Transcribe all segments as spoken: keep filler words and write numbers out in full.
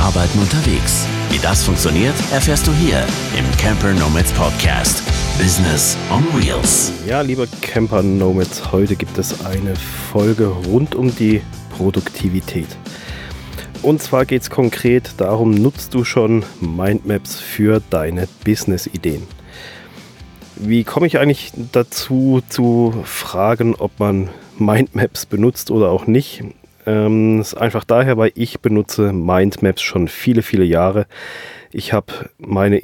Arbeiten unterwegs. Wie das funktioniert, erfährst du hier im Camper Nomads Podcast. Business on Wheels. Ja, liebe Camper Nomads, heute gibt es eine Folge rund um die Produktivität. Und zwar geht es konkret darum, nutzt du schon Mindmaps für deine Business-Ideen? Wie komme ich eigentlich dazu, zu fragen, ob man Mindmaps benutzt oder auch nicht? Ähm, das ist einfach daher, weil ich benutze Mindmaps schon viele, viele Jahre. Ich habe meine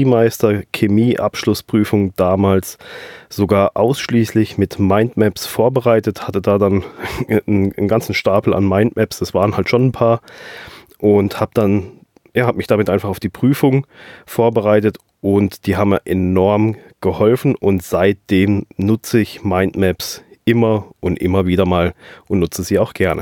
Industriemeister-Chemie-Abschlussprüfung damals sogar ausschließlich mit Mindmaps vorbereitet, hatte da dann einen, einen ganzen Stapel an Mindmaps, das waren halt schon ein paar, und habe dann, ja, habe mich damit einfach auf die Prüfung vorbereitet und die haben mir enorm geholfen und seitdem nutze ich Mindmaps immer und immer wieder mal und nutze sie auch gerne.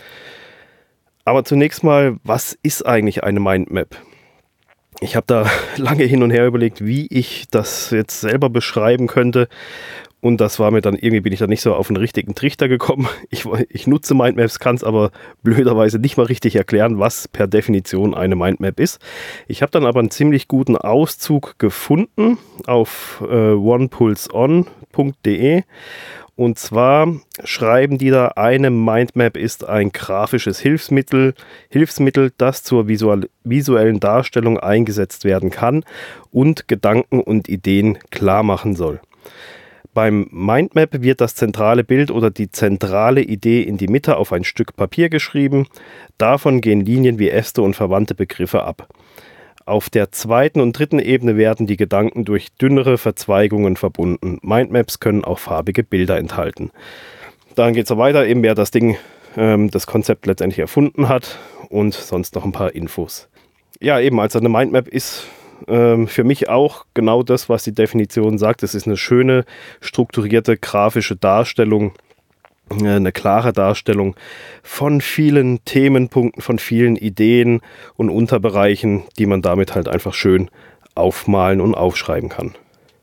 Aber zunächst mal, was ist eigentlich eine Mindmap? Ich habe da lange hin und her überlegt, wie ich das jetzt selber beschreiben könnte. Und das war mir dann, irgendwie bin ich da nicht so auf den richtigen Trichter gekommen. Ich, ich nutze Mindmaps, kann es aber blöderweise nicht mal richtig erklären, was per Definition eine Mindmap ist. Ich habe dann aber einen ziemlich guten Auszug gefunden auf äh, one pulse on punkt de. Und zwar schreiben die da, eine Mindmap ist ein grafisches Hilfsmittel, Hilfsmittel, das zur visual, visuellen Darstellung eingesetzt werden kann und Gedanken und Ideen klar machen soll. Beim Mindmap wird das zentrale Bild oder die zentrale Idee in die Mitte auf ein Stück Papier geschrieben. Davon gehen Linien wie Äste und verwandte Begriffe ab. Auf der zweiten und dritten Ebene werden die Gedanken durch dünnere Verzweigungen verbunden. Mindmaps können auch farbige Bilder enthalten. Dann geht es so weiter, eben wer das Ding, ähm, das Konzept letztendlich erfunden hat und sonst noch ein paar Infos. Ja, eben, also eine Mindmap ist ähm, für mich auch genau das, was die Definition sagt. Es ist eine schöne, strukturierte grafische Darstellung, eine klare Darstellung von vielen Themenpunkten, von vielen Ideen und Unterbereichen, die man damit halt einfach schön aufmalen und aufschreiben kann.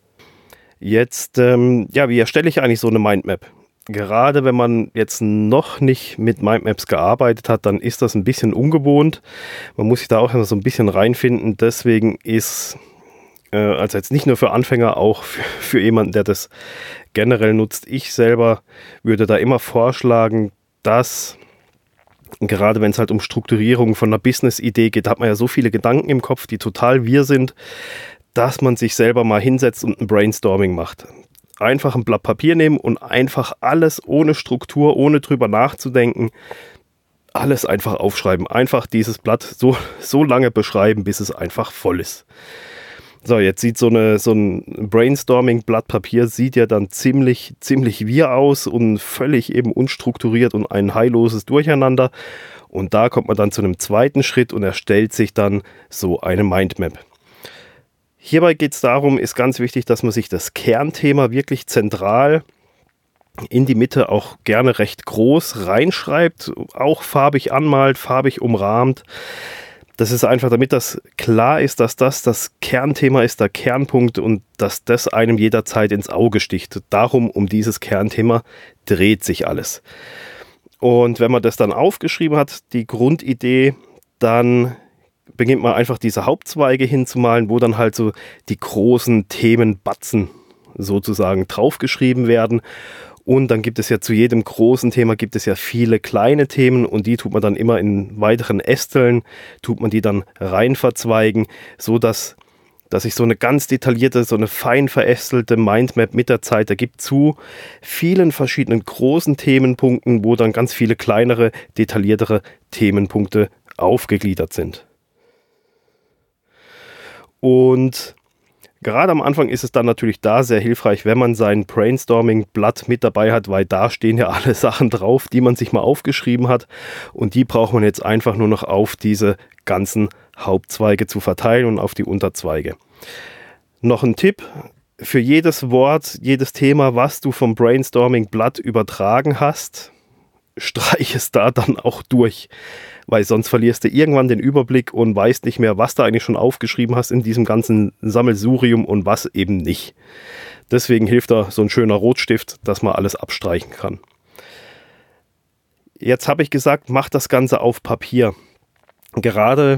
Jetzt, ähm, ja, wie erstelle ich eigentlich so eine Mindmap? Gerade wenn man jetzt noch nicht mit Mindmaps gearbeitet hat, dann ist das ein bisschen ungewohnt. Man muss sich da auch so ein bisschen reinfinden. Deswegen ist, äh, also jetzt nicht nur für Anfänger, auch für, für jemanden, der das generell nutzt, ich selber würde da immer vorschlagen, dass, gerade wenn es halt um Strukturierung von einer Business-Idee geht, da hat man ja so viele Gedanken im Kopf, die total wirr sind, dass man sich selber mal hinsetzt und ein Brainstorming macht. Einfach ein Blatt Papier nehmen und einfach alles ohne Struktur, ohne drüber nachzudenken, alles einfach aufschreiben. Einfach dieses Blatt so, so lange beschreiben, bis es einfach voll ist. So, jetzt sieht so, eine, so ein Brainstorming-Blatt Papier sieht ja dann ziemlich, ziemlich wirr aus und völlig eben unstrukturiert und ein heilloses Durcheinander. Und da kommt man dann zu einem zweiten Schritt und erstellt sich dann so eine Mindmap. Hierbei geht es darum, ist ganz wichtig, dass man sich das Kernthema wirklich zentral in die Mitte, auch gerne recht groß, reinschreibt, auch farbig anmalt, farbig umrahmt. Das ist einfach, damit das klar ist, dass das das Kernthema ist, der Kernpunkt, und dass das einem jederzeit ins Auge sticht. Darum, um dieses Kernthema dreht sich alles. Und wenn man das dann aufgeschrieben hat, die Grundidee, dann beginnt man einfach diese Hauptzweige hinzumalen, wo dann halt so die großen Themenbatzen sozusagen draufgeschrieben werden. Und dann gibt es ja zu jedem großen Thema gibt es ja viele kleine Themen, und die tut man dann immer in weiteren Ästeln, tut man die dann rein verzweigen, so dass, dass sich so eine ganz detaillierte, so eine fein verästelte Mindmap mit der Zeit ergibt zu vielen verschiedenen großen Themenpunkten, wo dann ganz viele kleinere, detailliertere Themenpunkte aufgegliedert sind. Und gerade am Anfang ist es dann natürlich da sehr hilfreich, wenn man sein Brainstorming-Blatt mit dabei hat, weil da stehen ja alle Sachen drauf, die man sich mal aufgeschrieben hat, und die braucht man jetzt einfach nur noch auf diese ganzen Hauptzweige zu verteilen und auf die Unterzweige. Noch ein Tipp: Für jedes Wort, jedes Thema, was du vom Brainstorming-Blatt übertragen hast, streich es da dann auch durch. Weil sonst verlierst du irgendwann den Überblick und weißt nicht mehr, was du eigentlich schon aufgeschrieben hast in diesem ganzen Sammelsurium und was eben nicht. Deswegen hilft da so ein schöner Rotstift, dass man alles abstreichen kann. Jetzt habe ich gesagt, mach das Ganze auf Papier. gerade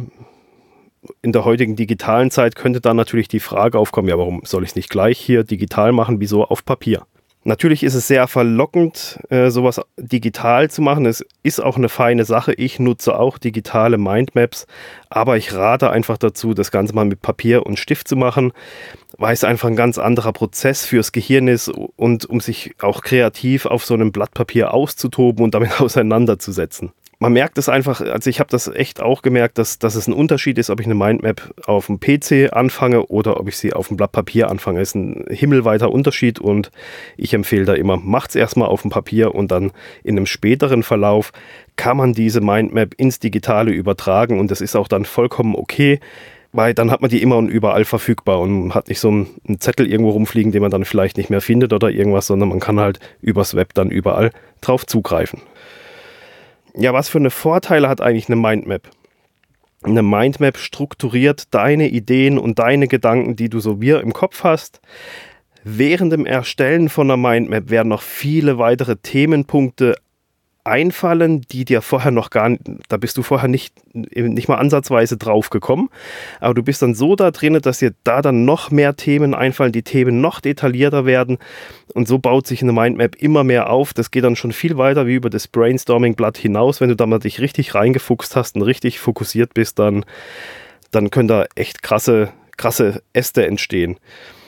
in der heutigen digitalen Zeit könnte dann natürlich die Frage aufkommen, ja, warum soll ich es nicht gleich hier digital machen, wieso auf Papier? Natürlich ist es sehr verlockend, äh, sowas digital zu machen. Es ist auch eine feine Sache. Ich nutze auch digitale Mindmaps, aber ich rate einfach dazu, das Ganze mal mit Papier und Stift zu machen, weil es einfach ein ganz anderer Prozess fürs Gehirn ist und um sich auch kreativ auf so einem Blatt Papier auszutoben und damit auseinanderzusetzen. Man merkt es einfach, also ich habe das echt auch gemerkt, dass, dass es ein Unterschied ist, ob ich eine Mindmap auf dem P C anfange oder ob ich sie auf dem Blatt Papier anfange. Es ist ein himmelweiter Unterschied und ich empfehle da immer, macht es erstmal auf dem Papier und dann in einem späteren Verlauf kann man diese Mindmap ins Digitale übertragen und das ist auch dann vollkommen okay, weil dann hat man die immer und überall verfügbar und hat nicht so einen, einen Zettel irgendwo rumfliegen, den man dann vielleicht nicht mehr findet oder irgendwas, sondern man kann halt übers Web dann überall drauf zugreifen. Ja, was für eine Vorteile hat eigentlich eine Mindmap? Eine Mindmap strukturiert deine Ideen und deine Gedanken, die du so wie im Kopf hast. Während dem Erstellen von einer Mindmap werden noch viele weitere Themenpunkte einfallen, die dir vorher noch gar nicht, da bist du vorher nicht, nicht mal ansatzweise drauf gekommen, aber du bist dann so da drin, dass dir da dann noch mehr Themen einfallen, die Themen noch detaillierter werden und so baut sich eine Mindmap immer mehr auf. Das geht dann schon viel weiter wie über das Brainstorming-Blatt hinaus. Wenn du da mal dich richtig reingefuchst hast und richtig fokussiert bist, dann, dann können da echt krasse, krasse Äste entstehen.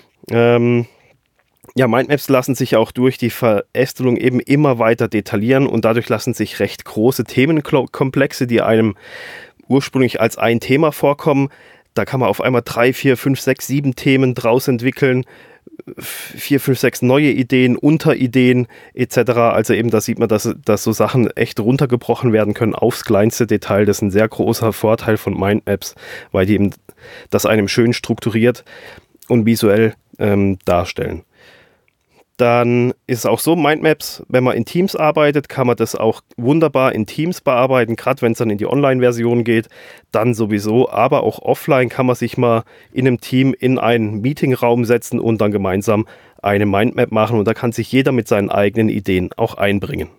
Ähm, Ja, Mindmaps lassen sich auch durch die Verästelung eben immer weiter detaillieren und dadurch lassen sich recht große Themenkomplexe, die einem ursprünglich als ein Thema vorkommen, da kann man auf einmal drei, vier, fünf, sechs, sieben Themen draus entwickeln, vier, fünf, sechs neue Ideen, Unterideen et cetera. Also eben da sieht man, dass, dass so Sachen echt runtergebrochen werden können aufs kleinste Detail. Das ist ein sehr großer Vorteil von Mindmaps, weil die eben das einem schön strukturiert und visuell ähm, darstellen. Dann ist es auch so, Mindmaps, wenn man in Teams arbeitet, kann man das auch wunderbar in Teams bearbeiten, gerade wenn es dann in die Online-Version geht, dann sowieso, aber auch offline kann man sich mal in einem Team in einen Meetingraum setzen und dann gemeinsam eine Mindmap machen und da kann sich jeder mit seinen eigenen Ideen auch einbringen.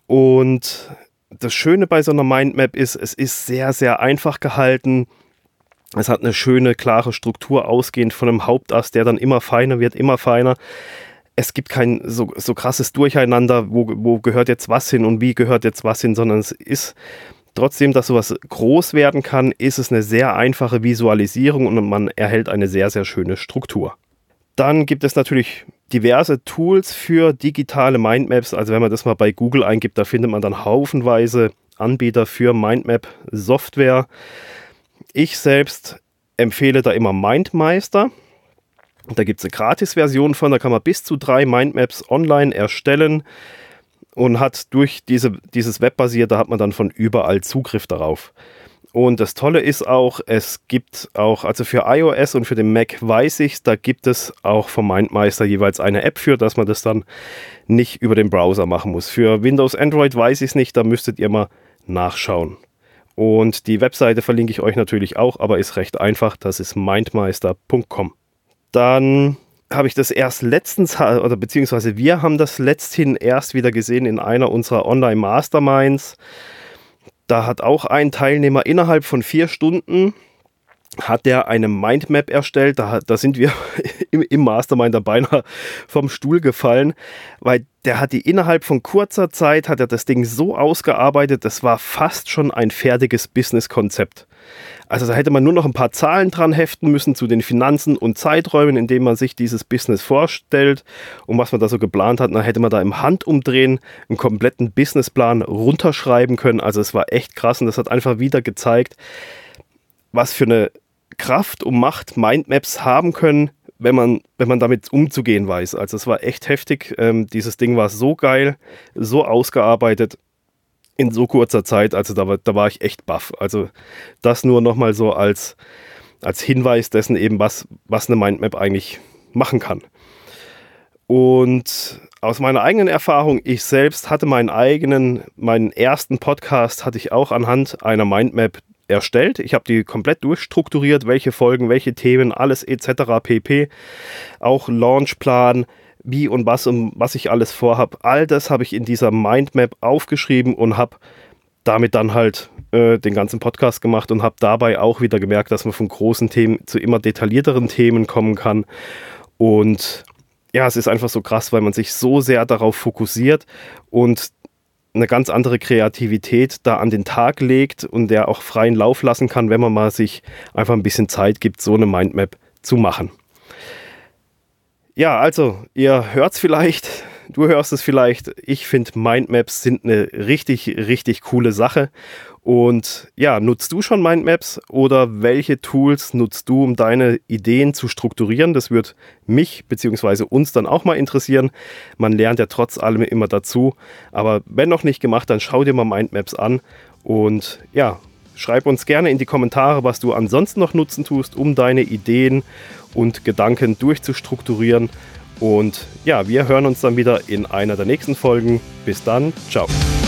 Und das Schöne bei so einer Mindmap ist, es ist sehr, sehr einfach gehalten. Es hat eine schöne, klare Struktur ausgehend von einem Hauptast, der dann immer feiner wird, immer feiner. Es gibt kein so, so krasses Durcheinander, wo, wo gehört jetzt was hin und wie gehört jetzt was hin, sondern es ist trotzdem, dass sowas groß werden kann, ist es eine sehr einfache Visualisierung und man erhält eine sehr, sehr schöne Struktur. Dann gibt es natürlich diverse Tools für digitale Mindmaps. Also wenn man das mal bei Google eingibt, da findet man dann haufenweise Anbieter für Mindmap-Software. Ich selbst empfehle da immer MindMeister. Da gibt es eine Gratis-Version von, da kann man bis zu drei Mindmaps online erstellen und hat durch diese, dieses Webbasierte hat man dann von überall Zugriff darauf. Und das Tolle ist auch, es gibt auch, also für iOS und für den Mac weiß ich, da gibt es auch vom MindMeister jeweils eine App für, dass man das dann nicht über den Browser machen muss. Für Windows, Android weiß ich es nicht, da müsstet ihr mal nachschauen. Und die Webseite verlinke ich euch natürlich auch, aber ist recht einfach, das ist mindmeister punkt com. Dann habe ich das erst letztens, oder beziehungsweise wir haben das letzthin erst wieder gesehen in einer unserer Online-Masterminds. Da hat auch ein Teilnehmer innerhalb von vier Stunden hat der eine Mindmap erstellt. Da, da sind wir im, im Mastermind da beinahe vom Stuhl gefallen, weil der hat die innerhalb von kurzer Zeit, hat er das Ding so ausgearbeitet, das war fast schon ein fertiges Business-Konzept. Also da hätte man nur noch ein paar Zahlen dran heften müssen zu den Finanzen und Zeiträumen, in denen man sich dieses Business vorstellt und was man da so geplant hat. Dann hätte man da im Handumdrehen einen kompletten Businessplan runterschreiben können. Also es war echt krass und das hat einfach wieder gezeigt, was für eine Kraft und Macht Mindmaps haben können, wenn man, wenn man damit umzugehen weiß. Also es war echt heftig. Ähm, dieses Ding war so geil, so ausgearbeitet. In so kurzer Zeit, also da war, da war ich echt baff. Also das nur nochmal so als, als Hinweis dessen eben, was, was eine Mindmap eigentlich machen kann. Und aus meiner eigenen Erfahrung, ich selbst hatte meinen eigenen, meinen ersten Podcast hatte ich auch anhand einer Mindmap erstellt. Ich habe die komplett durchstrukturiert, welche Folgen, welche Themen, alles et cetera pp. Auch Launchplan, wie und was und was ich alles vorhabe. All das habe ich in dieser Mindmap aufgeschrieben und habe damit dann halt äh, den ganzen Podcast gemacht und habe dabei auch wieder gemerkt, dass man von großen Themen zu immer detaillierteren Themen kommen kann. Und ja, es ist einfach so krass, weil man sich so sehr darauf fokussiert und eine ganz andere Kreativität da an den Tag legt und der auch freien Lauf lassen kann, wenn man mal sich einfach ein bisschen Zeit gibt, so eine Mindmap zu machen. Ja, also, ihr hört es vielleicht, du hörst es vielleicht. Ich finde, Mindmaps sind eine richtig, richtig coole Sache. Und ja, nutzt du schon Mindmaps oder welche Tools nutzt du, um deine Ideen zu strukturieren? Das wird mich bzw. uns dann auch mal interessieren. Man lernt ja trotz allem immer dazu. Aber wenn noch nicht gemacht, dann schau dir mal Mindmaps an. Und ja, schreib uns gerne in die Kommentare, was du ansonsten noch nutzen tust, um deine Ideen und Gedanken durchzustrukturieren. Und ja, wir hören uns dann wieder in einer der nächsten Folgen. Bis dann, ciao.